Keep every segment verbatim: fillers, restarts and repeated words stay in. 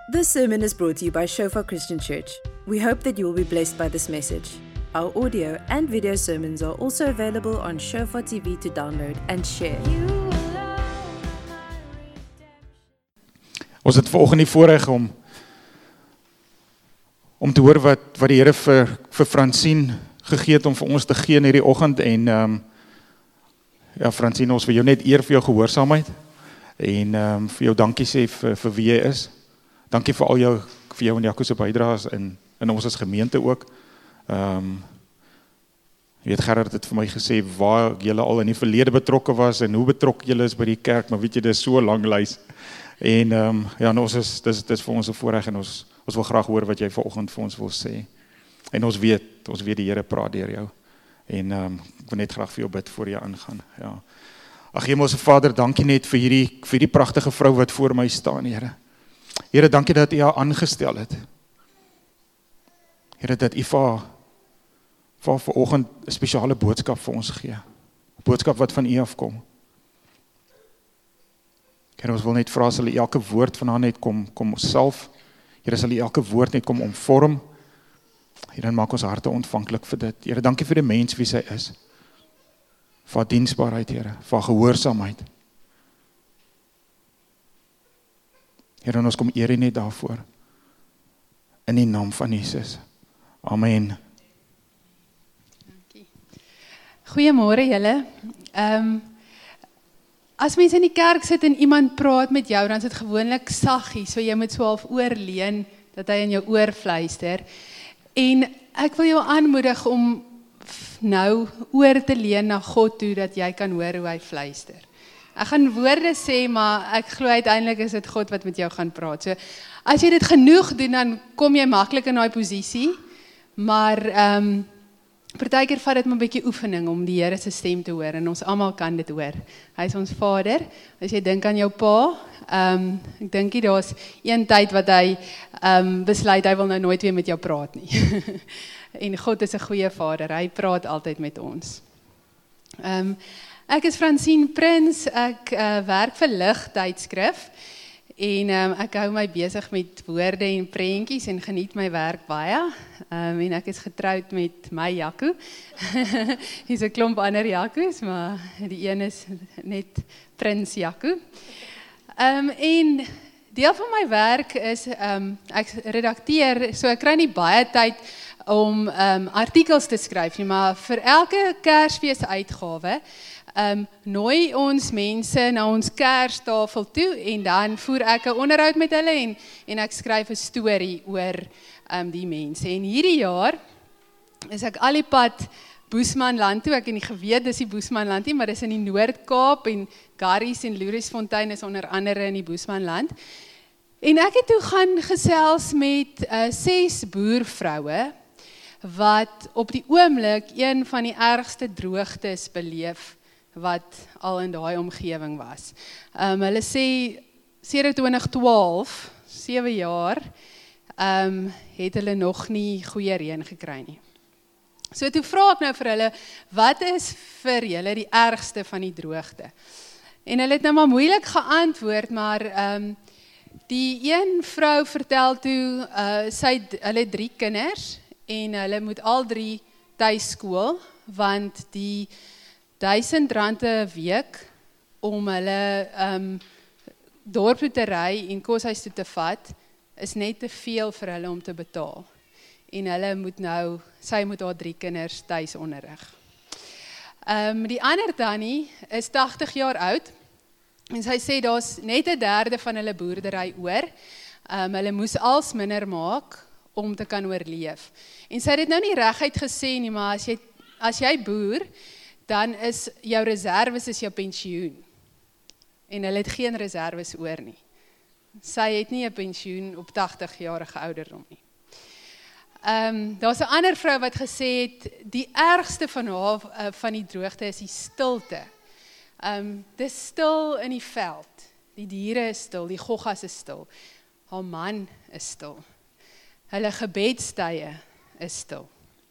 This sermon is brought to you by Shofar Christian Church. We hope that you will be blessed by this message. Our audio and video sermons are also available on Shofar T V to download and share. Ons het vanoggend die voorreg om om te hoor wat wat die Here vir vir Francine gegee het om vir ons te gee in hierdie oggend en ehm um, ja Francine, ons wil jou net eer vir jou gehoorsaamheid en ehm um, vir jou dankie sê vir vir wie jy is. Dankie vir al jou vir jou en Jaco se bydraes in in ons as gemeente ook. Ehm um, jy weet Gerard het vir my gesê waar julle al in die verlede betrokke was en hoe betrokke julle is by die kerk, maar weet jy dis so 'n lang lys. En ehm um, ja, nou ons is dis dis vir ons 'n voorreg en ons ons wil graag hoor wat jy vanoggend vir ons wil sê. En ons weet, ons weet die Here praat deur jou. En ehm um, ek wil net graag vir jou bid voor jy aangaan. Ja. Ag Hemelse Vader, dankie net vir hierdie vir hierdie pragtige vrou wat voor my staan, Here. Here, dankie dat U haar aangestel het. Here, dat U vir vir vanoggend 'n spesiale boodskap vir ons gee. 'n Boodskap wat van U afkom. Here, ons wil net vra sal U elke woord van haar net kom kom self. Here, sal U elke woord net kom omvorm. Here, maak ons harte ontvanklik vir dit. Here, dankie vir die mens wie sy is. Vir haar diensbaarheid, Here, vir haar gehoorsaamheid. Here, ons kom eer U net daarvoor. In die naam van Jesus. Amen. Dankie. Goeiemôre julle. Ehm um, As mense in die kerk sit en iemand praat met jou, dan is dit gewoonlik saggie, so jy moet so half oorleun, dat hy in jou oor fluister. En ek wil jou aanmoedig om nou oor te leun na God toe, dat jy kan hoor hoe hy fluister. Ek gaan woorde sê, maar ek glo uiteindelik is dit God wat met jou gaan praat. So, as jy dit genoeg doen, dan kom jy maklik in daai posisie, maar ehm um, partykeer vat dit maar 'n bietjie oefening om die Here se stem te hoor en ons almal kan dit hoor. Hy is ons Vader. As jy dink aan jou pa, ehm um, ek dink nie daar's een tyd wat hy ehm um, besluit hy wil nou nooit weer met jou praat nie. En God is 'n goeie Vader. Hy praat altyd met ons. Ehm um, ek is Francine Prins. Ek uh, werk vir Lig Tydskrif. En um, ek hou my besig met woorde en prentjies en geniet my werk baie. Um, en ek is getroud met my Jaco. Hier's 'n klomp ander Jacos, maar die een is net Prins Jaco. Um, en deel van my werk is, um, ek redakteer, so ek kry nie baie tyd om um, artikels te skryf nie, maar vir elke Kersfees uitgawe, Um, nooi ons mense na ons Kerstafel toe en dan voer ek 'n onderhoud met hulle en, en ek skryf 'n storie oor um, die mense. En hierdie jaar is ek al die pad Boesmanland toe, ek het nie geweet dis die Boesmanland nie, maar dis in die Noord-Kaap en Garries en Lourensfontein is onder andere in die Boesmanland. En ek het toe gaan gesels met uh, ses boervroue wat op die oomblik een van die ergste droogtes beleef wat al in daai omgewing was. Um, hulle sê sedert twintig twaalf, sewe jaar, um, het hulle nog nie goeie reën gekry nie. So toe vra ek nou vir hulle, wat is vir julle die ergste van die droogte? En hulle het nou maar moeilik geantwoord, maar um, die een vrou vertel toe, uh, sy, hulle het drie kinders, en hulle moet al drie tuiskool, want die duisend rand 'n week om hulle um, dorp toe te ry en koshuis toe te vat, is net te veel vir hulle om te betaal. En hulle moet nou, sy moet haar drie kinders tuis onderrig. Um, die ander tannie is tagtig jaar oud, en sy sê daar's net 'n derde van hulle boerdery oor. Um, hulle moes als minder maak om te kan oorleef. En sy het dit nou nie reguit gesê nie, maar as jy, as jy boer, dan is jou reserves is jou pensioen. En hulle het geen reserves oor nie. Sy het nie 'n pensioen op tagtig jarige ouderdom nie. Um, daar's 'n ander vrou wat gesê het, die ergste van haar, uh, van die droogte is die stilte. Um, dis stil in die veld. Die diere is stil, die goggas is stil. Haar man is stil. Hulle gebedstye is stil.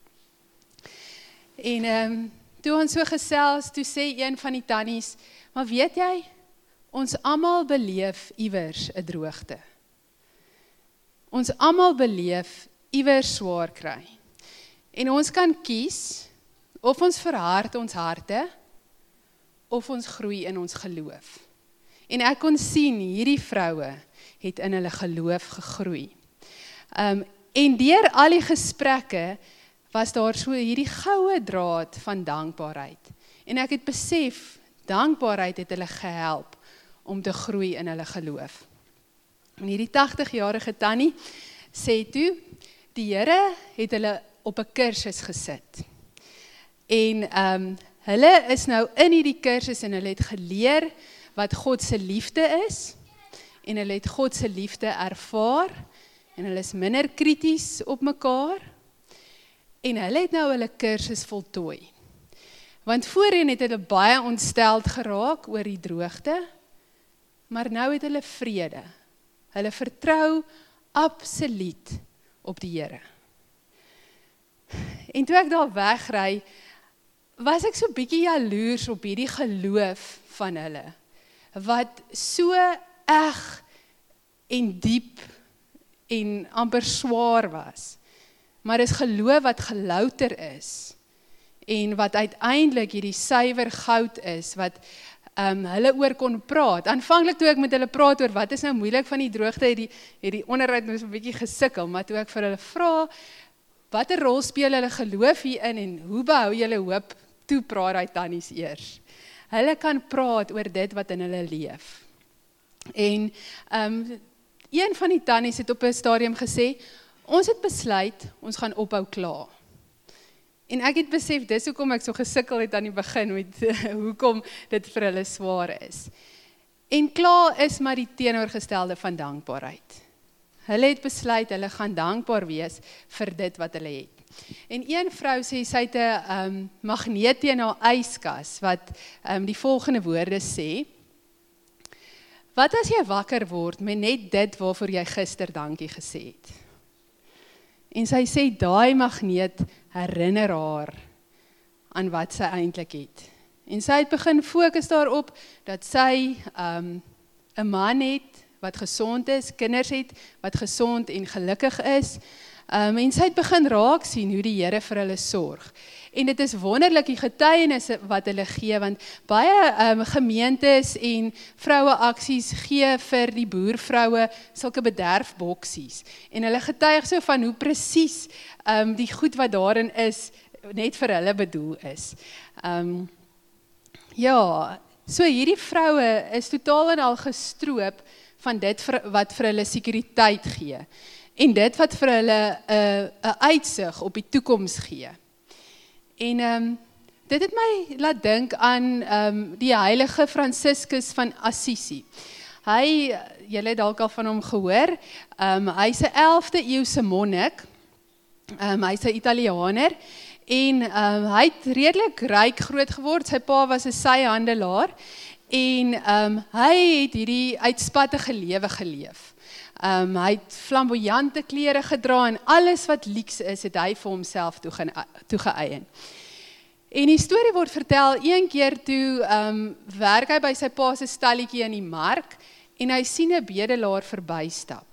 En um, toe ons so gesels, toe sê een van die tannies, maar weet jy, ons almal beleef iewers 'n droogte. ons almal beleef iewers swaar kry. En ons kan kies, of ons verhard ons harte, of ons groei in ons geloof. En ek kon sien, hierdie vroue het in hulle geloof gegroei. Um, en deur al die gesprekke, was daar so hierdie goue draad van dankbaarheid. En ek het besef, dankbaarheid het hulle gehelp om te groei in hulle geloof. En hierdie tagtig-jarige tannie sê toe, die Here het hulle op 'n kursus gesit. En um, hulle is nou in hierdie kursus en hulle het geleer wat God se liefde is, en hulle het God se liefde ervaar, en hulle is minder krities op mekaar, en hulle het nou hulle kursus voltooi. Want voorheen het hulle baie ontsteld geraak oor die droogte, maar nou het hulle vrede. Hulle vertrou absoluut op die Here. En toe ek daar wegry, was ek so bietjie jaloers op hierdie geloof van hulle, wat so eg en diep en amper swaar was. Maar is geloof wat gelouter is, en wat uiteindelik hierdie suiwer goud is, wat um, hulle oor kon praat. Aanvanklik toe ek met hulle praat oor wat is nou moeilik van die droogte, het die, het die onderhoud nou so 'n bietjie gesukkel, maar toe ek vir hulle vra, watter rol speel hulle geloof hierin, en hoe behou julle hoop, toe praat hy tannies eers. Hulle kan praat oor dit wat in hulle leef. En um, een van die tannies het op 'n stadium gesê, ons het besluit, ons gaan ophou kla. En ek het besef, dis hoekom ek so gesukkel het aan die begin, met hoekom dit vir hulle swaar is. En kla is maar die teenoorgestelde van dankbaarheid. Hulle het besluit, hulle gaan dankbaar wees vir dit wat hulle het. En een vrou sê, sy het 'n um, magneet teen haar yskas, wat um, die volgende woorde sê, wat as jy wakker word met net dit waarvoor jy gister dankie gesê het? En sy sê, daai magneet herinner haar aan wat sy eintlik het. En sy het begin fokus daarop, dat sy um, 'n man het, wat gesond is, kinders het, wat gesond en gelukkig is, um, en sy het begin raak sien hoe die Here vir hulle sorg. En dit is wonderlik die getuienisse wat hulle gee, want baie um, gemeentes en vroueaksies gee vir die boervroue sulke bederfboksies. En hulle getuig so van hoe presies um, die goed wat daarin is, net vir hulle bedoel is. Um, ja, so hierdie vroue is totaal en al gestroop van dit vir, wat vir hulle sekuriteit gee. En dit wat vir hulle 'n uh, 'n uitsig op die toekoms gee. En um, dit het my laat dink aan um, die heilige Franciscus van Assisi. Hy, julle het dalk al van hom gehoor, um, hy's 'n elfde eeuse monnik, um, hy's 'n Italianer, en um, hy het redelik ryk groot geword, sy pa was 'n syhandelaar, en um, hy het hierdie uitspattige lewe geleef. Um, hy het flamboyante klere gedra, en alles wat luks is, het hy vir homself toegeëien. En die storie word vertel, een keer toe um, werk hy by sy pa se stalletjie in die mark, en hy sien 'n bedelaar verbystap.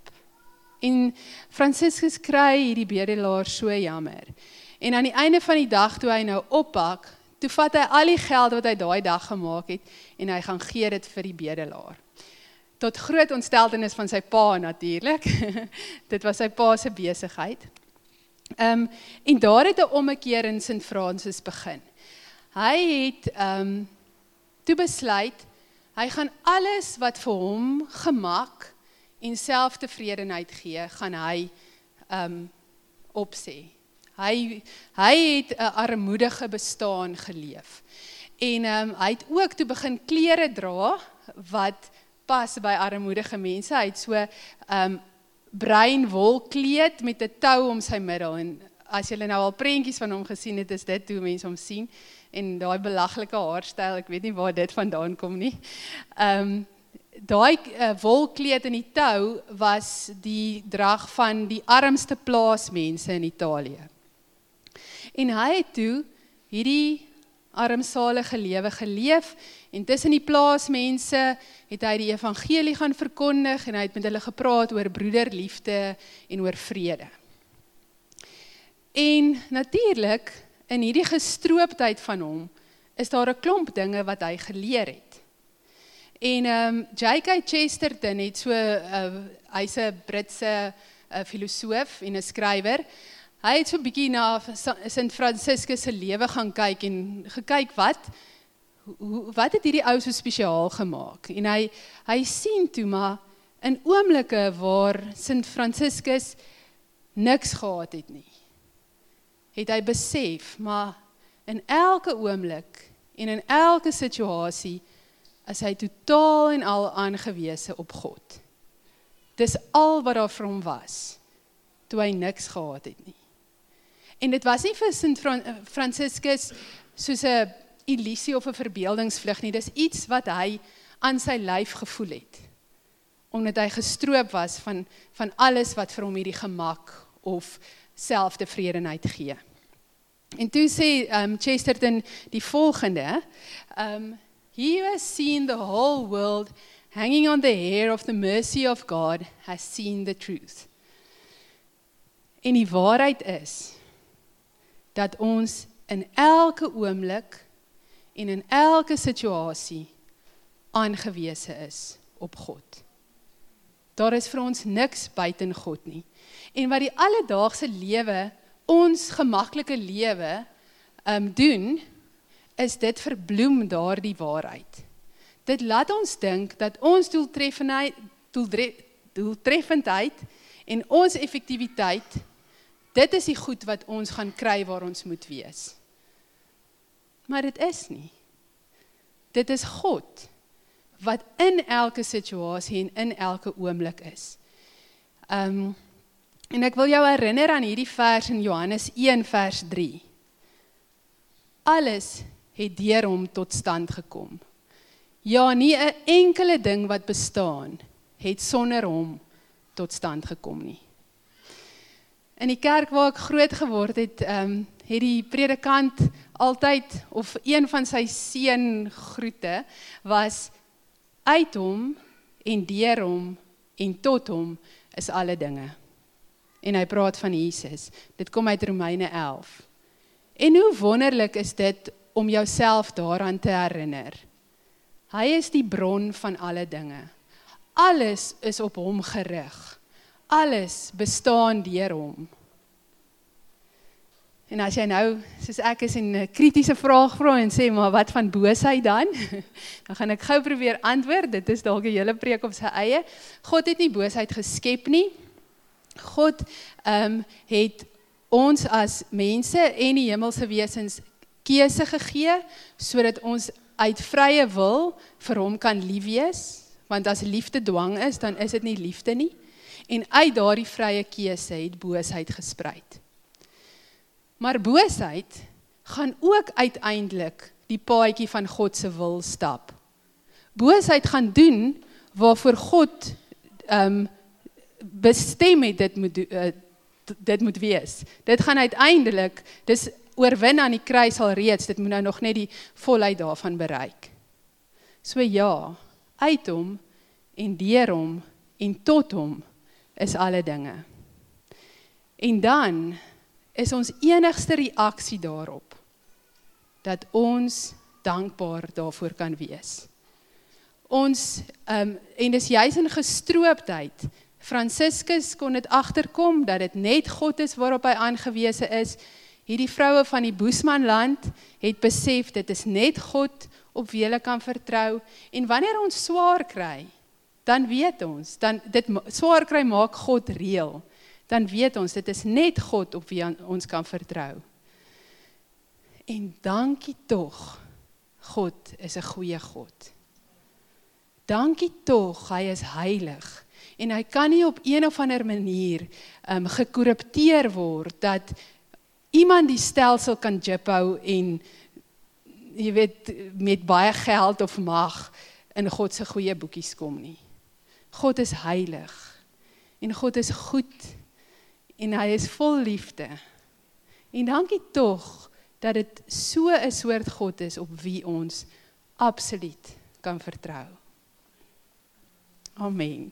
En Franciscus kry hierdie bedelaar so jammer. En aan die einde van die dag, toe hy nou oppak, toe vat hy al die geld wat hy daai dag gemaak het, en hy gaan gee dit vir die bedelaar. Tot groot ontsteltenis van sy pa natuurlik. Dit was sy pa se besigheid. Um, en daar het 'n ommekeer in Sint Francis begin. Hy het um, toe besluit, hy gaan alles wat vir hom gemak en selftevredenheid gee, gaan hy um, opsê. Hy, hy het 'n armoedige bestaan geleef. En um, hy het ook toe begin klere dra, wat pas by armoedige mense. Hy het so um, bruin wol kleed met 'n tou om sy middel. En as julle nou al prentjies van hom gesien het, is dit hoe mense hom sien. En daai belaglike haarstyl, ek weet nie waar dit vandaan kom nie. Um, daai uh, wolkleed in die tou was die drag van die armste plaasmense in Italië. En hy het toe hierdie armsalige lewe geleef, En tussen die plaasmense het hy die evangelie gaan verkondig en hy het met hulle gepraat oor broederliefde en oor vrede. En natuurlik, in hierdie gestroopdheid van hom, is daar 'n klomp dinge wat hy geleer het. En um, J K Chesterton het so, uh, hy's 'n Britse uh, filosoof en 'n skrywer, hy het so 'n bietjie na Sint Franciscus se lewe gaan kyk en gekyk wat, hoe, wat het hierdie ou so spesiaal gemaak. En hy, hy sien toe maar in oomblikke waar Sint Franciscus niks gehad het nie, het hy besef, maar in elke oomblik en in elke situasie is hy totaal en al aangewese op God. Dis al wat daar vir hom was, toe hy niks gehad het nie. En dit was nie vir Sint Franciscus soos 'n illusie of 'n verbeeldingsvlug nie, dis iets wat hy aan sy lyf gevoel het, omdat hy gestroop was van, van alles wat vir hom hierdie gemak of selftevredenheid gee. En toe sê um, Chesterton die volgende, um, he who has seen the whole world hanging on the hair of the mercy of God has seen the truth. En die waarheid is, dat ons in elke oomblik en in elke situasie aangewese is op God. Daar is vir ons niks buiten God nie. En wat die alledaagse lewe, ons gemaklike lewe um, doen, is dit verbloem daar die waarheid. Dit laat ons dink dat ons doeltreffendheid, doeldre, doeltreffendheid en ons effektiwiteit, dit is die goed wat ons gaan kry waar ons moet wees. Maar dit is nie. Dit is God, wat in elke situasie en in elke oomblik is. Um, en ek wil jou herinner aan hierdie vers in Johannes een vers drie. Alles het deur hom tot stand gekom. Ja, nie 'n enkele ding wat bestaan, het sonder hom tot stand gekom nie. In die kerk waar ek groot geword het, um, het die predikant altyd, of een van sy seëngroete, was uit hom en deur hom en tot hom is alle dinge. En hy praat van Jesus. Dit kom uit Romeine elf. En hoe wonderlik is dit om jouself daaraan te herinner. Hy is die bron van alle dinge. Alles is op hom gerig. Alles bestaan deur hom. En as jy nou, soos ek is, 'n kritiese vraag vra en sê, maar wat van boosheid dan? Dan gaan ek gou probeer antwoord, dit is dalk 'n hele preek op sy eie. God het nie boosheid geskep nie. God um, het ons as mense en die hemelse wesens keuse gegee, sodat ons uit vrye wil vir hom kan lief wees, want as liefde dwang is, dan is dit nie liefde nie. En uit daardie vrye keuse het boosheid gesprei. Maar boosheid gaan ook uiteindelik die paadjie van God se wil stap. Boosheid gaan doen waarvoor God um, bestem het dit moet, uh, dit moet wees. Dit gaan uiteindelik, dis oorwin aan die kruis al reeds, dit moet nou nog net die volheid daarvan bereik. So ja, uit hom en deur hom en tot hom is alle dinge. En dan is ons enigste reaksie daarop, dat ons dankbaar daarvoor kan wees. Ons, um, en dis juis in gestroopdheid, Franciscus kon dit agterkom, dat dit net God is waarop hy aangewese is. Hierdie vroue van die Boesmanland het besef, dit is net God op wie hulle kan vertrou, en wanneer ons swaar kry, dan weet ons, dan, dit swaar kry maak God reël, dan weet ons, dit is net God op wie ons kan vertrou. En dankie tog, God is 'n goeie God. Dankie tog, hy is heilig, en hy kan nie op een of ander manier um, gekorrupteer word, dat iemand die stelsel kan jiphou en, jy weet, met baie geld of mag in God se goeie boekies kom nie. God is heilig, en God is goed, en hy is vol liefde. En dankie tog, dat dit so 'n soort God is op wie ons absoluut kan vertrou. Amen.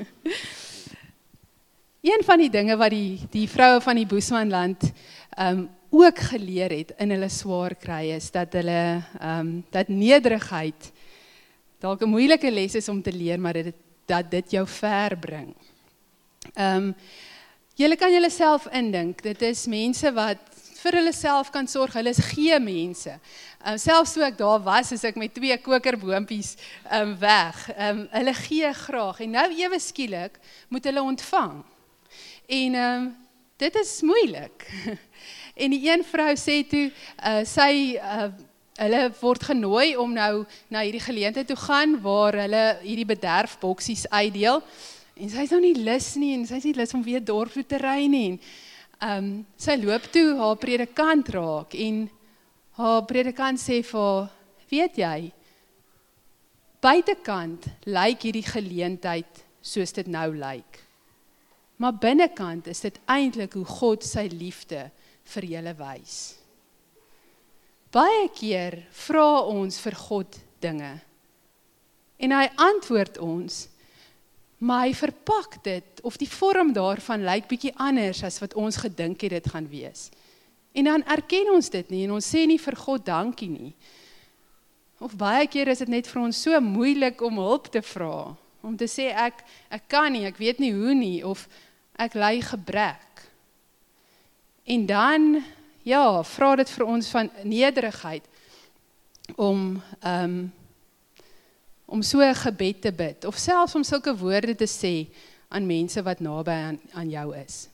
Een van die dinge wat die, die vroue van die Boesmanland um, ook geleer het in hulle swaar kry is, dat hulle, um, dat nederigheid dalk 'n moeilike les is om te leer, maar dit, dat dit jou ver bring. Um, julle kan julle self indink, dit is mense wat vir hulle self kan sorg, hulle is gee mense. Um, selfs toe ek daar was, is ek met twee kokerboompies um, weg. Um, hulle gee graag, en nou ewe skielik moet hulle ontvang. En um, dit is moeilik. En die een vrou sê toe, uh, sy, uh, hulle word genooi om nou na hierdie geleentheid toe gaan, waar hulle hierdie bederfboksies uitdeel, en sy is nou nie lus nie, en sy is nie lus om weer dorp toe te ry nie, en um, sy loop toe haar predikant raak, en haar predikant sê vir haar, weet jy, buitekant lyk hierdie geleentheid soos dit nou lyk, maar binnekant is dit eintlik hoe God sy liefde vir julle wys. Baie keer vra ons vir God dinge, en hy antwoord ons, maar hy verpak dit, of die vorm daarvan lyk bietjie anders as wat ons gedink het dit gaan wees. En dan erken ons dit nie, en ons sê nie vir God dankie nie. Of baie keer is dit net vir ons so moeilik om hulp te vra, om te sê ek, ek kan nie, ek weet nie hoe nie, of ek ly gebrek. En dan, ja, vra dit vir ons van nederigheid, om, um, om so 'n gebed te bid, of selfs om sulke woorde te sê aan mense wat naby aan, aan jou is.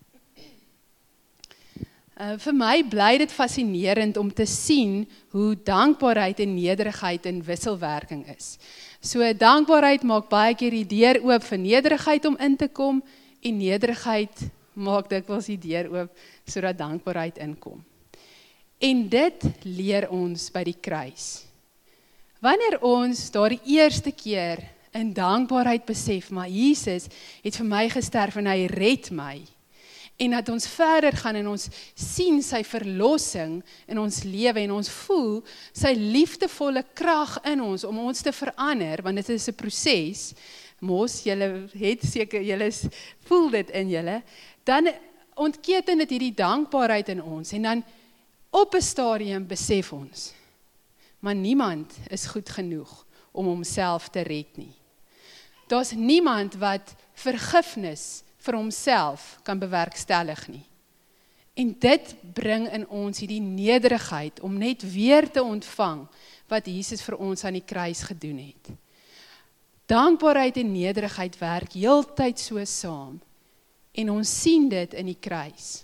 Uh, vir my bly dit fascinerend om te sien hoe dankbaarheid en nederigheid in wisselwerking is. So dankbaarheid maak baie keer die deur oop vir nederigheid om in te kom, en nederigheid maak dikwels die deur oop, sodat dankbaarheid inkom. En dit leer ons by die kruis. Wanneer ons daar die eerste keer in dankbaarheid besef, maar Jesus het vir my gesterf en hy red my, en dat ons verder gaan en ons sien sy verlossing in ons lewe, en ons voel sy liefdevolle krag in ons, om ons te verander, want dit is 'n proses, mos, julle het seker, julle voel dit in julle, dan ontketen dit hierdie dankbaarheid in ons, en dan op 'n stadium besef ons, maar niemand is goed genoeg om homself te red nie. Daar's niemand wat vergifnis vir homself kan bewerkstellig nie. En dit bring in ons hierdie nederigheid om net weer te ontvang wat Jesus vir ons aan die kruis gedoen het. Dankbaarheid en nederigheid werk heeltyd so saam, en ons sien dit in die kruis.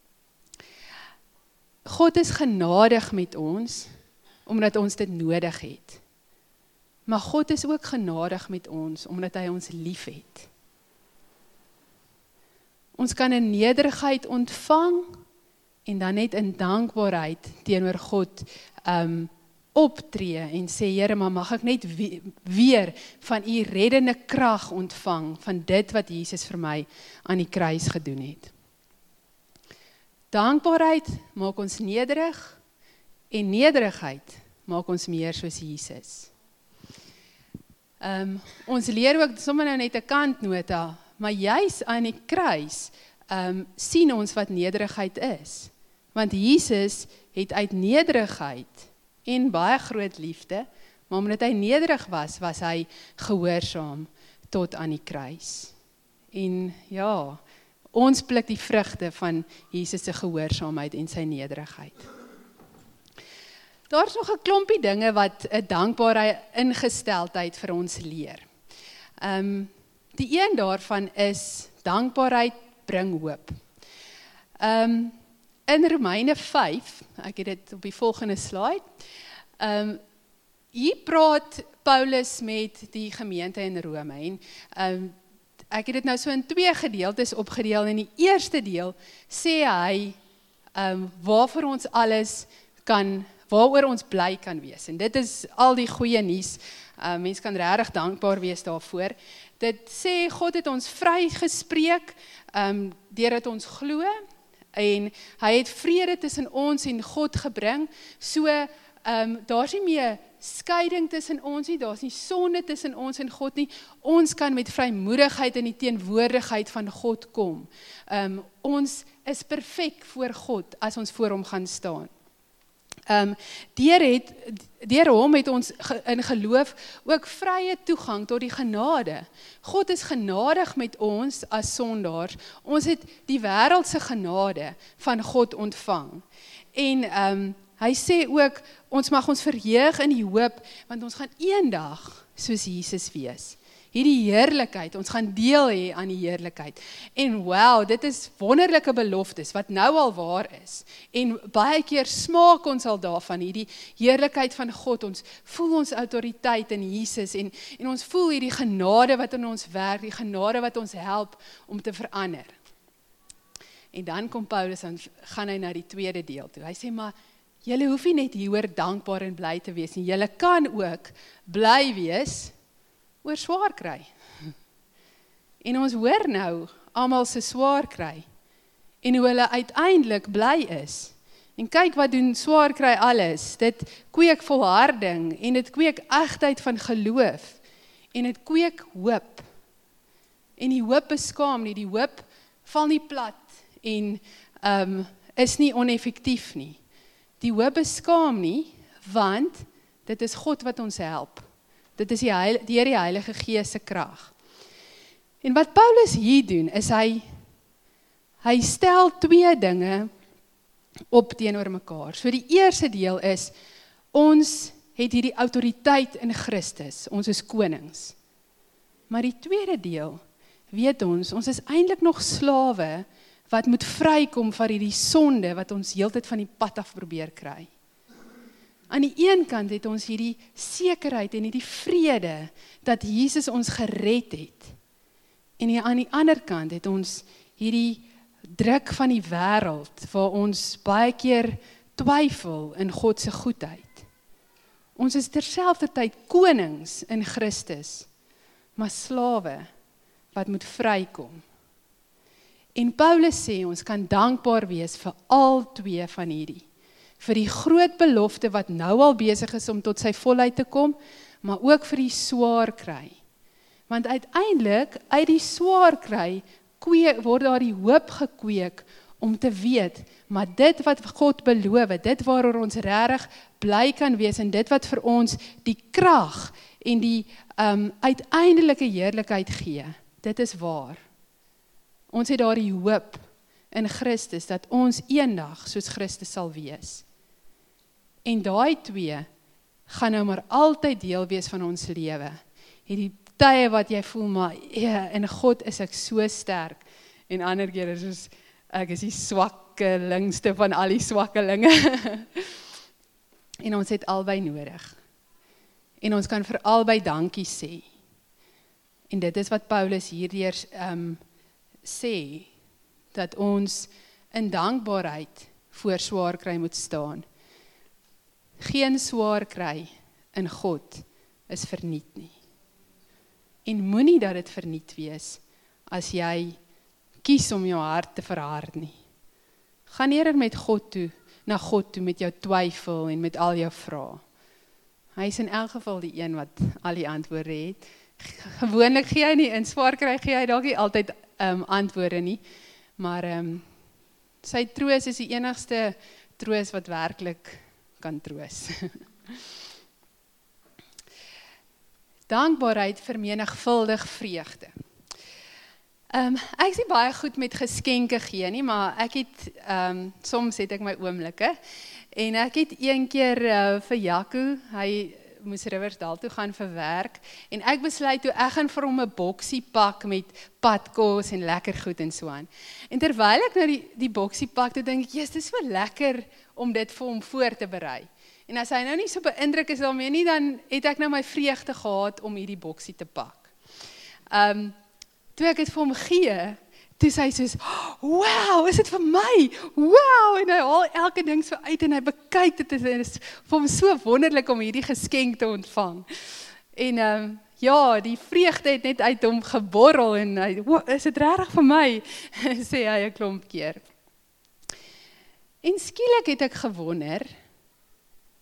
God is genadig met ons, omdat ons dit nodig het. Maar God is ook genadig met ons, omdat hy ons lief het. Ons kan in nederigheid ontvang, en dan net in dankbaarheid teenoor God um, optree, en sê, Here, maar mag ek net weer van u reddende krag ontvang, van dit wat Jesus vir my aan die kruis gedoen het. Dankbaarheid maak ons nederig, en nederigheid maak ons meer soos Jesus. Um, ons leer ook sommer nou net 'n kantnota, maar juis aan die kruis um, sien ons wat nederigheid is. Want Jesus het uit nederigheid en baie groot liefde, maar omdat hy nederig was, was hy gehoorsaam tot aan die kruis. En ja, ons pluk die vrugte van Jesus se gehoorsaamheid en sy nederigheid. Daar is nog 'n klompie dinge wat 'n dankbare ingesteldheid vir ons leer. Um, die een daarvan is, dankbaarheid bring hoop. Um, in Romeine vyf, ek het dit op die volgende slide, um, hier praat Paulus met die gemeente in Rome, en um, ek het dit nou so in twee gedeeltes opgedeel, en die eerste deel sê hy, um, waarvoor ons alles kan waaroor ons bly kan wees. En dit is al die goeie nuus. Uh, mens kan regtig dankbaar wees daarvoor. Dit sê, God het ons vrygespreek, um, deurdat ons glo, en hy het vrede tussen ons en God gebring, so um, daar's nie meer skeiding tussen ons nie, daar's nie sonde tussen ons en God nie, ons kan met vrymoedigheid in die teenwoordigheid van God kom. Um, ons is perfek voor God, as ons voor hom gaan staan. Um, deur, het, deur hom het ons ge, in geloof ook vrye toegang tot die genade. God is genadig met ons as sondaars. Ons het die wêreldse genade van God ontvang. En um, hy sê ook, ons mag ons verheug in die hoop, want ons gaan eendag soos Jesus wees. Hierdie heerlikheid, ons gaan deel hê aan die heerlikheid. En wow, dit is wonderlike beloftes, wat nou al waar is. En baie keer smaak ons al daarvan, hierdie heerlikheid van God, ons voel ons autoriteit in Jesus, en, en ons voel hierdie genade wat in ons werk, die genade wat ons help om te verander. En dan kom Paulus, en gaan hy na die tweede deel toe. Hy sê, maar julle hoef nie net hieroor dankbaar en bly te wees nie, julle kan ook bly wees oor swaar kry. En ons hoor nou, almal se swaar kry, en hoe hulle uiteindelik bly is. En kyk wat doen swaar kry alles, dit kweek volharding, en dit kweek egtheid van geloof, en dit kweek hoop. En die hoop beskaam nie, die hoop val nie plat, en um, is nie oneffektief nie. Die hoop beskaam nie, want dit is God wat ons help. Dit is die, heil, deur die Heilige Gees se krag. En wat Paulus hier doen, is hy, hy stel twee dinge op teenoor mekaar. So die eerste deel is, ons het hierdie autoriteit in Christus, ons is konings. Maar die tweede deel, weet ons, ons is eintlik nog slawe, wat moet vrykom van hierdie sonde, wat ons heeltyd van die pad af probeer kry. Aan die een kant het ons hierdie sekerheid en hierdie vrede, dat Jesus ons gered het. En aan die ander kant het ons hierdie druk van die wêreld, waar ons baie keer twyfel in God se goedheid. Ons is terselfdertyd konings in Christus, maar slawe, wat moet vrykom. En Paulus sê, ons kan dankbaar wees vir al twee van hierdie. Vir die groot belofte wat nou al besig is om tot sy volheid te kom, maar ook vir die swaar kry. Want uiteindelik, uit die swaar kry, kweek, word daar die hoop gekweek, om te weet, maar dit wat God beloof, dit waaroor ons regtig bly kan wees, en dit wat vir ons die krag en die um, uiteindelike heerlikheid gee, dit is waar. Ons het daar die hoop in Christus, dat ons eendag soos Christus sal wees. En daai twee gaan nou maar altyd deel wees van ons lewe. Hierdie tye wat jy voel, maar ja, in God is ek so sterk, en ander keer is soos, ek is die swakkelingste van al die swakkelinge. En ons het albei nodig. En ons kan vir albei dankie sê. En dit is wat Paulus hierdeur um, sê, dat ons in dankbaarheid voor swaar kry moet staan. Geen swaar kry in God is verniet nie. En moenie dat dit verniet wees, as jy kies om jou hart te verhard nie. Gaan eerder met God toe, na God toe met jou twyfel en met al jou vrae. Hy is in elk geval die een wat al die antwoorde het. Gewoonlik gee hy nie, in swaar kry gee hy dalk nie altyd um, antwoorde nie, maar um, sy troos is die enigste troos wat werklik kan troos. Dankbaarheid vermenigvuldig vreugde. Um, ek is nie baie goed met geskenke gee nie, maar ek het, um, soms het ek my oomblikke, en ek het een keer uh, vir Jaco, hy moes Riversdal toe gaan vir werk, en ek besluit toe, ek gaan vir hom 'n boksie pak met padkos en lekker goed en so aan. En terwyl ek nou die, die boksie pak, toe dink ek, yes, dit is wel lekker om dit vir hom voor te berei. En as hy nou nie so beïndruk is daarmee nie, dan het ek nou my vreugde gehad om hierdie boksie te pak. Um, toe ek het vir hom gee, toe sê hy soos, wow, is dit vir my? Wow, en hy haal elke ding so uit en hy bekyk dit, en het is vir hom so wonderlik om hierdie geskenk te ontvang. En um, ja, die vreugde het net uit hom geborrel, en hy, wow, is dit regtig vir my? Sê hy 'n klomp keer. En skielik het ek gewonder,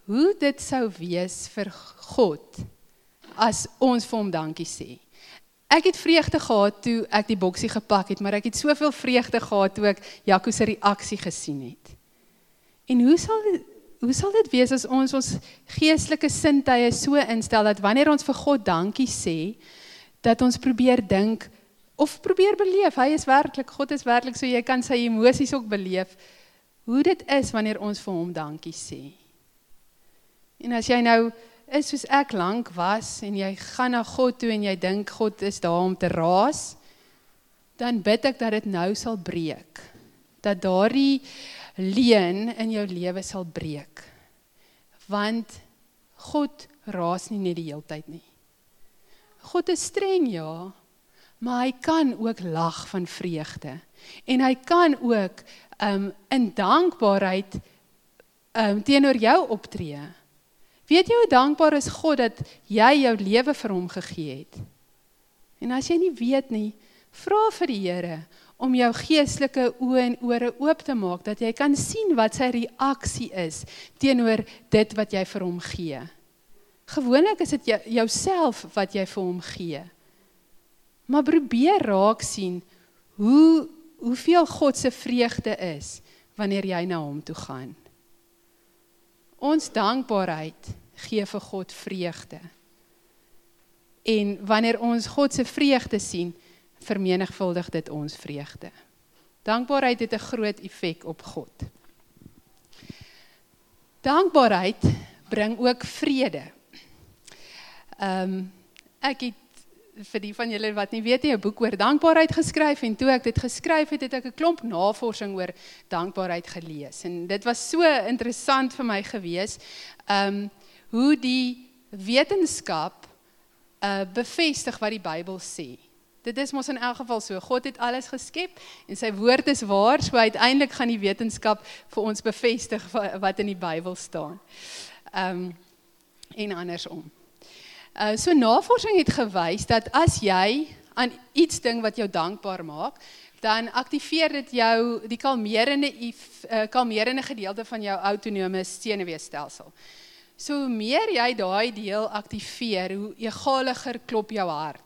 hoe dit sou wees vir God, as ons vir hom dankie sê. Ek het vreugde gehad toe ek die boksie gepak het, maar ek het soveel vreugde gehad toe ek Jaco se reaksie gesien het. En hoe sal dit, hoe sal dit wees as ons ons geestelike sintuie so instel, dat wanneer ons vir God dankie sê, dat ons probeer dink, of probeer beleef, hy is werklik, God is werklik, so jy kan sy emosies ook beleef, hoe dit is wanneer ons vir hom dankie sê. En as jy nou is soos ek lank was, en jy gaan na God toe, en jy dink God is daar om te raas, dan bid ek dat dit nou sal breek. Dat daardie leuen in jou lewe sal breek. Want God raas nie net die heeltyd nie. God is streng, ja, maar hy kan ook lag van vreugde. En hy kan ook um, in dankbaarheid um, teenoor jou optree. Weet jy hoe dankbaar is God dat jy jou lewe vir hom gegee het? En as jy nie weet nie, vra vir die Here om jou geestelike oë en ore oop te maak, dat jy kan sien wat sy reaksie is teenoor dit wat jy vir hom gee. Gewoonlik is dit jou, jouself wat jy vir hom gee. Maar probeer raak sien hoe, hoeveel God se vreugde is wanneer jy na hom toe gaan. Ons dankbaarheid gee vir God vreugde. En wanneer ons God se vreugde sien, vermenigvuldig dit ons vreugde. Dankbaarheid het 'n groot effek op God. Dankbaarheid bring ook vrede. Um, ek het vir die van julle wat nie weet nie, 'n boek oor dankbaarheid geskryf, en toe ek dit geskryf het, het ek 'n klomp navorsing oor dankbaarheid gelees. En dit was so interessant vir my gewees, um, hoe die wetenskap uh, bevestig wat die Bybel sê. Dit is mos in elk geval so, God het alles geskep, en sy woord is waar, so uiteindelik gaan die wetenskap vir ons bevestig wat in die Bybel staan. Um, en andersom. Uh, so navorsing het gewys dat as jy aan iets ding wat jou dankbaar maak, dan aktiveer dit jou die kalmerende, uh, kalmerende gedeelte van jou autonome senuweestelsel. So hoe meer jy daai deel aktiveer, hoe egaliger klop jou hart.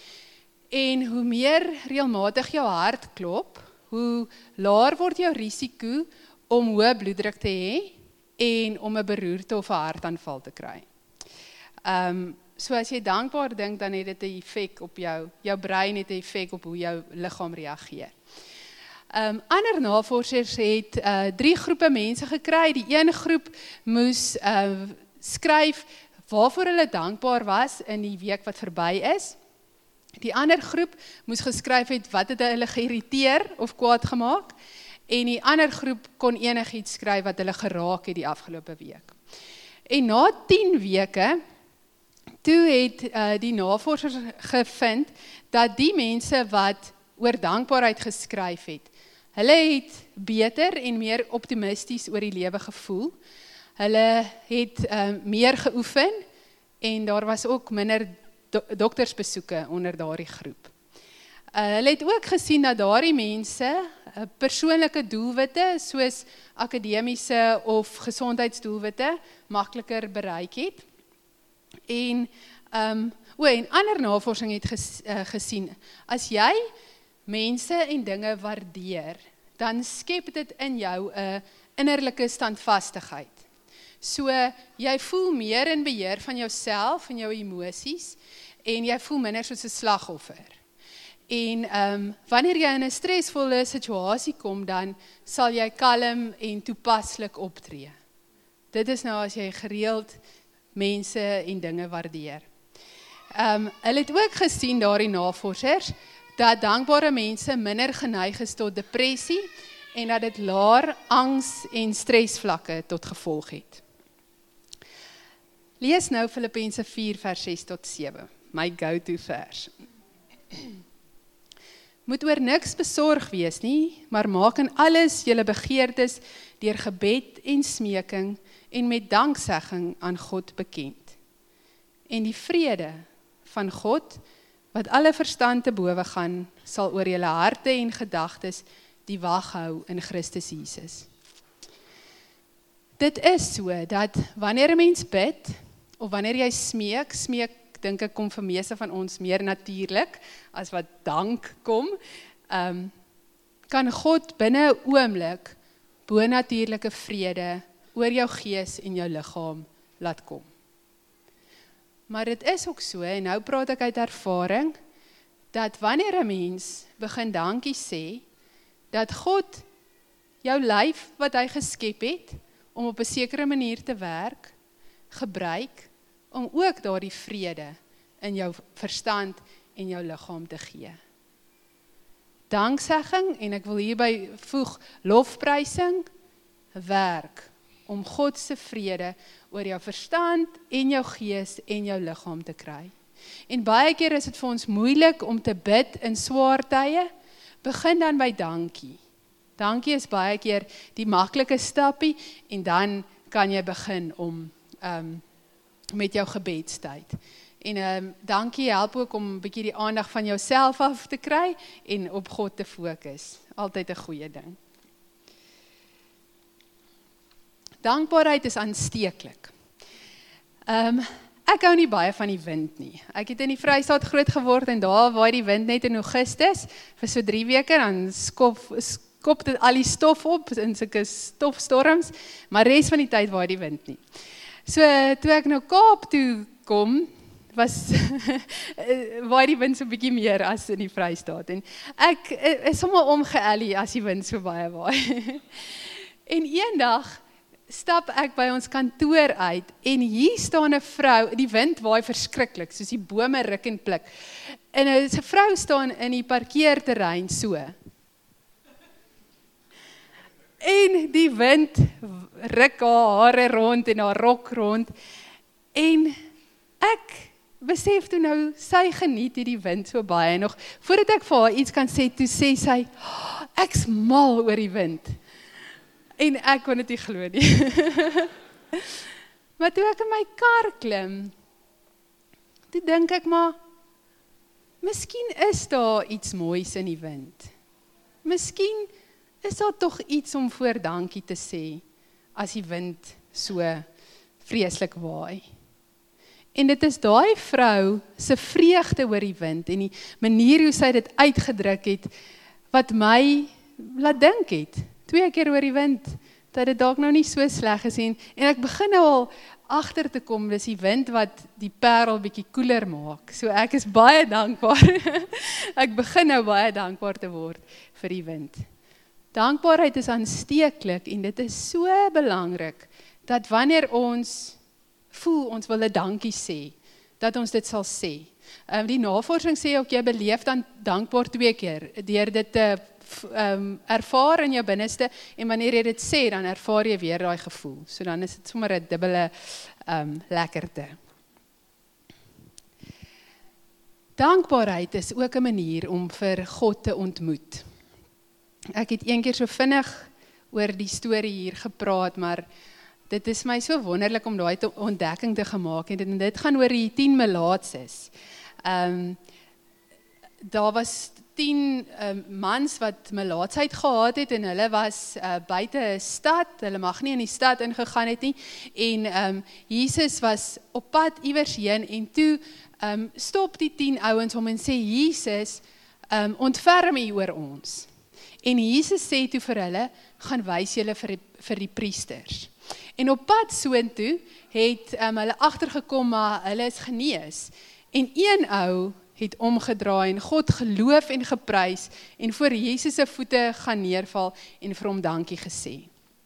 En hoe meer reëlmatig jou hart klop, hoe laer word jou risiko om hoë bloeddruk te hê en om 'n beroerte of 'n hartaanval te kry. Um, So as jy dankbaar dink, dan het dit 'n effek op jou, jou brein het 'n effek op hoe jou liggaam reageer. Um, ander navorsers het uh, drie groepe mense gekry. Die een groep moes uh, skryf waarvoor hulle dankbaar was in die week wat verby is. Die ander groep moes geskryf het wat het hulle geïrriteer of kwaad gemaak. En die ander groep kon enigiets skryf wat hulle geraak het die afgelope week. En na tien weke, toe het uh, die navorsers gevind dat die mense wat oor dankbaarheid geskryf het, hulle het beter en meer optimisties oor die lewe gevoel. Hulle het uh, meer geoefen en daar was ook minder do doktersbesoeke onder daardie groep. Uh, hulle het ook gesien dat daardie mense uh, persoonlike doelwitte soos akademiese of gesondheidsdoelwitte makliker bereik het. En, um, o, en ander navorsing het ges, uh, gesien, as jy mense en dinge waardeer, dan skep dit in jou 'n uh, innerlike standvastigheid. So, jy voel meer in beheer van jouself en jou emosies, en jy voel minder soos 'n slagoffer. En um, wanneer jy in 'n stresvolle situasie kom, dan sal jy kalm en toepaslik optree. Dit is nou as jy gereeld mense en dinge waardeer. Um, hulle het ook gesien, daardie navorsers, dat dankbare mense minder geneig is tot depressie en dat dit laer angs en stresvlakke tot gevolg het. Lees nou Filippense vier vers ses tot sewe, my go-to vers. Moet oor niks besorg wees nie, maar maak in alles julle begeertes deur gebed en smeking en met danksegging aan God bekend. En die vrede van God, wat alle verstand te bowe gaan, sal oor julle harte en gedagtes die wag hou in Christus Jesus. dit is so, dat wanneer 'n mens bid, of wanneer jy smeek, smeek, dink ek kom vir meeste van ons meer natuurlik, as wat dank kom, um, kan God binne 'n oomblik bonatuurlike vrede oor jou gees en jou liggaam laat kom. Maar dit is ook so, en nou praat ek uit ervaring, dat wanneer 'n mens begin dankie sê, dat God jou lyf wat hy geskep het, om op 'n sekere manier te werk, gebruik, om ook daardie vrede in jou verstand en jou liggaam te gee. Danksegging, en ek wil hierby voeg, lofprysing, werk, om God se vrede oor jou verstand en jou gees en jou liggaam te kry. En baie keer is dit vir ons moeilik om te bid in swaar tye, begin dan by dankie. Dankie is baie keer die maklike stappie, en dan kan jy begin om um, met jou gebedstyd. En um, dankie help ook om 'n bietjie die aandag van jouself af te kry, en op God te fokus. Altyd 'n goeie ding. Dankbaarheid is aansteeklik. Um, ek hou nie baie van die wind nie. Ek het in die Vrystaat groot geword, en daar waai die wind net in Augustus, vir so drie weke, dan skop, skop dit al die stof op, in sulke stofstorms, maar res van die tyd waai die wind nie. So, toe ek nou Kaap toe kom, was waai die wind so 'n bietjie meer as in die Vrystaat, en ek is sommer omgeellie as die wind so baie waai. En eendag stap ek by ons kantoor uit, en hier staan 'n vrou, die wind waai verskriklik, soos die bome ruk en pluk, en 'n vrou staan in die parkeerterrein so, en die wind ruk haar hare rond, en haar rok rond, en ek besef toe nou, sy geniet hierdie wind so baie, nog, voordat ek vir haar iets kan sê, toe sê sy, oh, ek's mal oor die wind, en ek kon dit nie glo nie. Maar toe ek in my kar klim, toe dink ek maar, miskien is daar iets moois in die wind. Miskien is daar tog iets om voor dankie te sê, as die wind so vreeslik waai. En dit is daai vrou se vreugde oor die wind, en die manier hoe sy dit uitgedruk het, wat my laat dink het, twee keer oor die wind, dat dit dalk nou nie so sleg is, en, en ek begin nou al agter te kom, dis die wind wat die Parel bietjie koeler maak, so ek is baie dankbaar, ek begin nou baie dankbaar te word vir die wind. Dankbaarheid is aansteeklik, en dit is so belangrik, dat wanneer ons voel, ons wil 'n dankie sê, dat ons dit sal sê. Um, die navorsing sê ook, jy beleef dan dankbaar twee keer, deur dit te um, ervaar in jou binneste, en wanneer jy dit sê, dan ervaar jy weer daai gevoel. So dan is dit sommer 'n dubbele um, lekkerte. Dankbaarheid is ook 'n manier om vir God te ontmoet. Ek het een keer so vinnig oor die storie hier gepraat, maar dit is my so wonderlik om daai ontdekking te gemaak, en dit gaan oor die tien melaatses. Um, daar was tien um, mans wat melaatsheid gehad het, en hulle was uh, buite 'n stad, hulle mag nie in die stad ingegaan het nie, en um, Jesus was op pad iewers heen, en toe um, stop die tien ouens om en sê, Jesus, um, ontferm U oor ons. En Jesus sê toe vir hulle, gaan wys julle vir die, vir die priesters. En op pad soontoe het um, hulle agtergekom, maar hulle is genees. En een ou het omgedraai en God geloof en geprys, en voor Jesus se voete gaan neerval, en vir hom dankie gesê.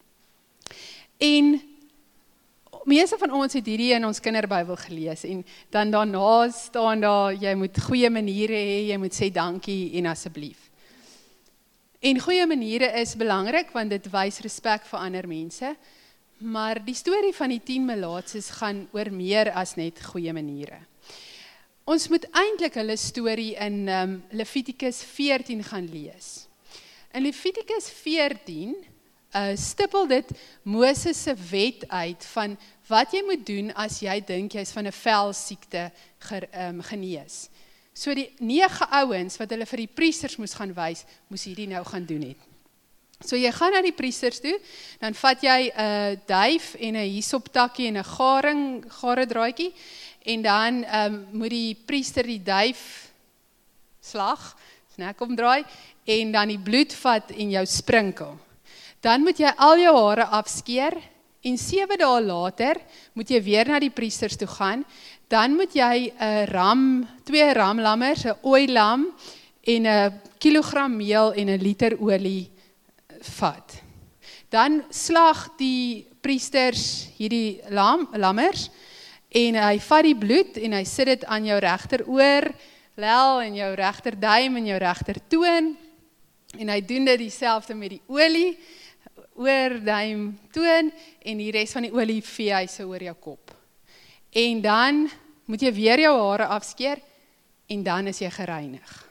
En meeste van ons het hierdie in ons kinderbybel gelees, en dan daarna staan daar, jy moet goeie maniere hê, jy moet sê dankie en asseblief. En goeie maniere is belangrik, want dit wys respek vir ander mense, maar die storie van die tien melaatses gaan oor meer as net goeie maniere. Ons moet eintlik hulle storie in um, Levitikus veertien gaan lees. In Levitikus veertien uh, stippel dit Moses se wet uit van wat jy moet doen as jy dink jy's van 'n velsiekte ger, um, genees. So die nege ouens wat hulle vir die priesters moes gaan wys, moes hierdie nou gaan doen het. So jy gaan na die priesters toe, dan vat jy 'n duif en 'n hisoptakkie en 'n garing, garedraadjie, en dan um, moet die priester die duif slag, nek omdraai, en dan die bloed vat en jou sprinkel. Dan moet jy al jou hare afskeer, en sewe dae later moet jy weer na die priesters toe gaan. Dan moet jy 'n ram, twee ramlammers, 'n ooilam en 'n kilogram meel en 'n liter olie vat. Dan slag die priesters hierdie lam, lammers en hy vat die bloed en hy sit dit aan jou regteroor, lel en jou regterduim en jou regtertoon, en hy doen dit dieselfde met die olie, oor duim toon, en die res van die olie vee hy so oor jou kop. En dan moet jy weer jou hare afskeer, en dan is jy gereinig.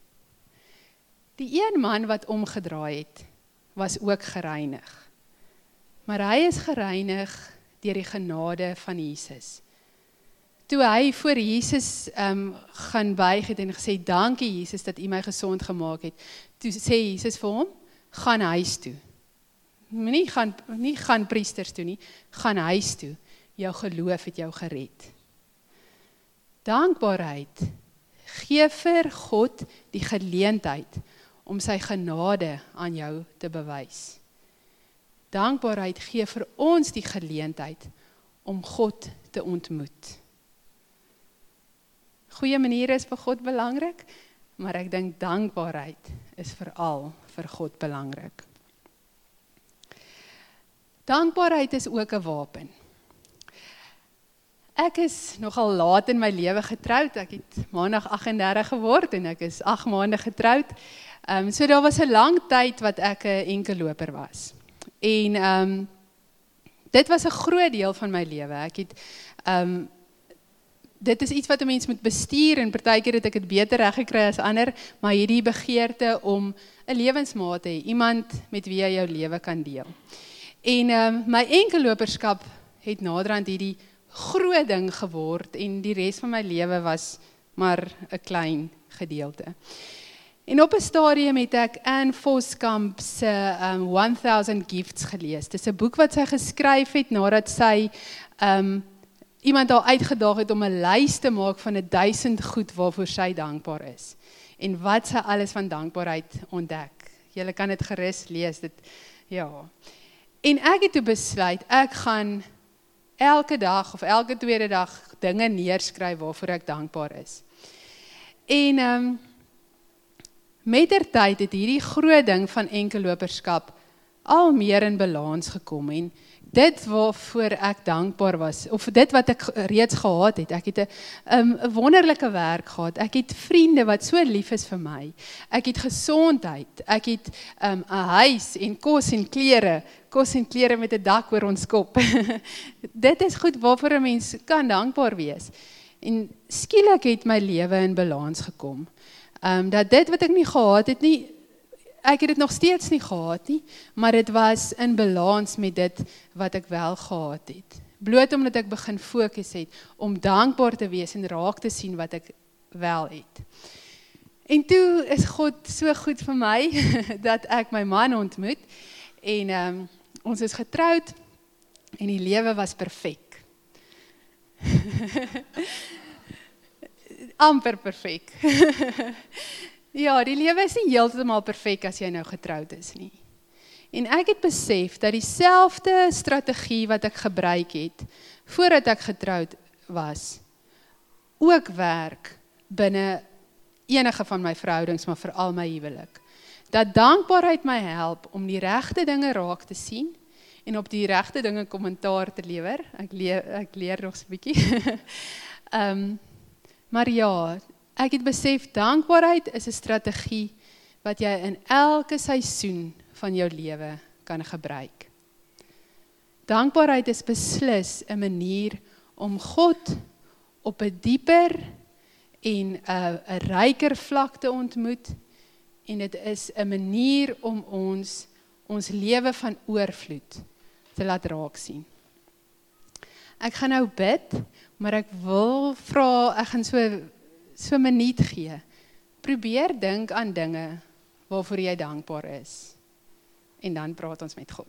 Die een man wat omgedraai het, was ook gereinig. Maar hy is gereinig deur die genade van Jesus. Toe hy voor Jesus um, gaan buig het en gesê, dankie Jesus dat U my gesond gemaak het, toe sê Jesus vir hom, gaan huis toe. Nie gaan, nie gaan priesters toe nie, gaan huis toe. Jou geloof het jou gered. Dankbaarheid gee vir God die geleentheid om sy genade aan jou te bewys. Dankbaarheid gee vir ons die geleentheid om God te ontmoet. Goeie maniere is vir God belangrik, maar ek dink dankbaarheid is veral vir God belangrik. Dankbaarheid is ook 'n wapen. Ek is nogal laat in my lewe getroud, ek het maandag agt en dertig geword en ek is agt maande getroud. Um, so daar was 'n lang tyd wat ek 'n enkelloper was. En um, dit was 'n groot deel van my lewe. Ek het, um, dit is iets wat 'n mens moet bestuur en partykeer het ek dit beter reg gekry as ander, maar hierdie begeerte om 'n lewensmaat te hê, iemand met wie jy jou lewe kan deel. En um, my enkelloperskap het naderhand hierdie groot ding geword en die res van my lewe was maar 'n klein gedeelte. En op 'n stadium het ek Anne Voskamp se um, one thousand Gifts gelees. Dis 'n boek wat sy geskryf het nadat sy um, iemand haar uitgedaag het om 'n lys te maak van 'n duisend goed waarvoor sy dankbaar is. En wat sy alles van dankbaarheid ontdek. Julle kan dit gerus lees. Dit, ja. En ek het toe besluit, ek gaan elke dag of elke tweede dag dinge neerskryf waarvoor ek dankbaar is. En um, mettertyd het hierdie groot ding van enkelloperskap al meer in balans gekom en dit waarvoor ek dankbaar was, of dit wat ek reeds gehad het, ek het 'n um, wonderlike werk gehad, ek het vriende wat so lief is vir my, ek het gesondheid, ek het 'n um, huis en kos en klere, kos en klere met 'n dak oor ons kop. Dit is goed waarvoor 'n mens kan dankbaar wees. En skielik het my lewe in balans gekom. Um, dat dit wat ek nie gehad het nie, ek het dit nog steeds nie gehad nie, maar dit was in balans met dit wat ek wel gehad het. Bloot omdat ek begin fokus het om dankbaar te wees en raak te sien wat ek wel het. En toe is God so goed vir my, dat ek my man ontmoet, en um, ons is getroud, en die lewe was perfek. Amper perfek. Ja, die lewe is nie heeltemal perfek as jy nou getroud is nie. En ek het besef dat dieselfde strategie wat ek gebruik het, voordat ek getroud was, ook werk binne enige van my verhoudings, maar veral my huwelik. Dat dankbaarheid my help om die regte dinge raak te sien, en op die regte dinge kommentaar te lewer. Ek leer, ek leer nog so 'n bietjie. um, maar ja, ek het besef, dankbaarheid is 'n strategie wat jy in elke seisoen van jou lewe kan gebruik. Dankbaarheid is beslis 'n manier om God op 'n dieper en 'n 'n ryker vlak te ontmoet, en dit is 'n manier om ons ons lewe van oorvloed te laat raak sien. Ek gaan nou bid, maar ek wil vra, ek gaan so so 'n minuut gee. Probeer dink aan dinge waarvoor jy dankbaar is. en dan praat ons met God.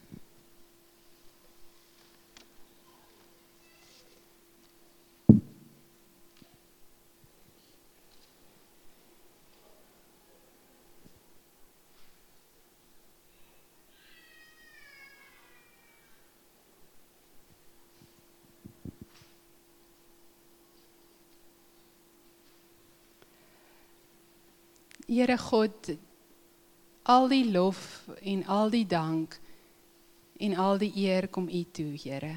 Here God, al die lof en al die dank en al die eer kom U toe, Here.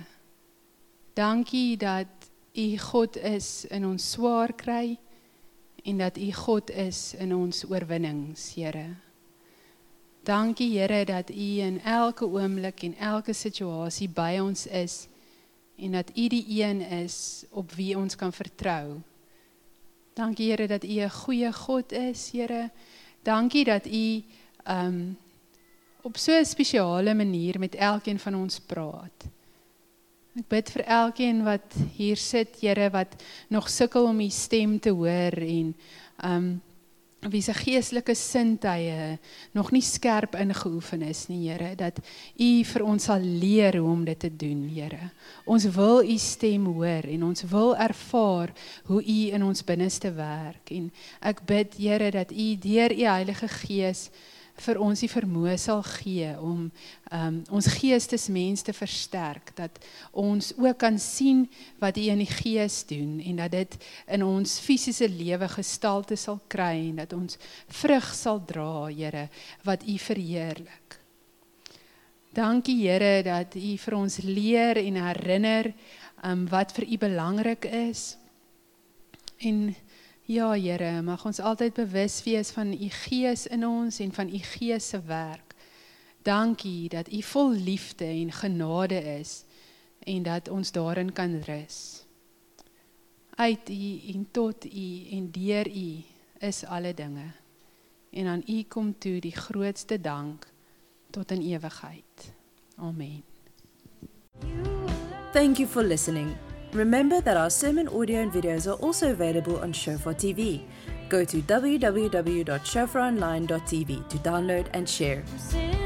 Dankie dat U God is in ons swaar kry en dat U God is in ons oorwinnings, Here. Dankie, Here, dat U in elke oomblik en elke situasie by ons is en dat U die een is op wie ons kan vertrou. Dankie, Here, dat U 'n goeie God is, Here. Dankie dat U um, op so 'n spesiale manier met elkeen van ons praat. Ek bid vir elkeen wat hier sit, Here, wat nog sukkel om U stem te hoor en um, wie se geestelike sintuie nog nie skerp ingeoefen is nie, Here, dat U vir ons sal leer hoe om dit te doen, Here. Ons wil U stem hoor en ons wil ervaar hoe U in ons binneste werk. En ek bid, Here, dat U deur U Heilige Gees vir ons die vermoë sal gee om um, ons geestesmens te versterk, dat ons ook kan sien wat U in die gees doen en dat dit in ons fisiese lewe gestalte sal kry en dat ons vrug sal dra, Here, wat U verheerlik. Dankie, Here, dat U vir ons leer en herinner um, wat vir U belangrik is. En ja, Here, mag ons altyd bewus wees van U Gees in ons en van U Gees se werk. Dankie dat U vol liefde en genade is en dat ons daarin kan rus. Uit U en tot U en deur U is alle dinge. En aan U kom toe die grootste dank tot in ewigheid. Amen. Thank you for listening. Remember that our sermon audio and videos are also available on Shofar T V. Go to w w w dot shofar online dot t v to download and share.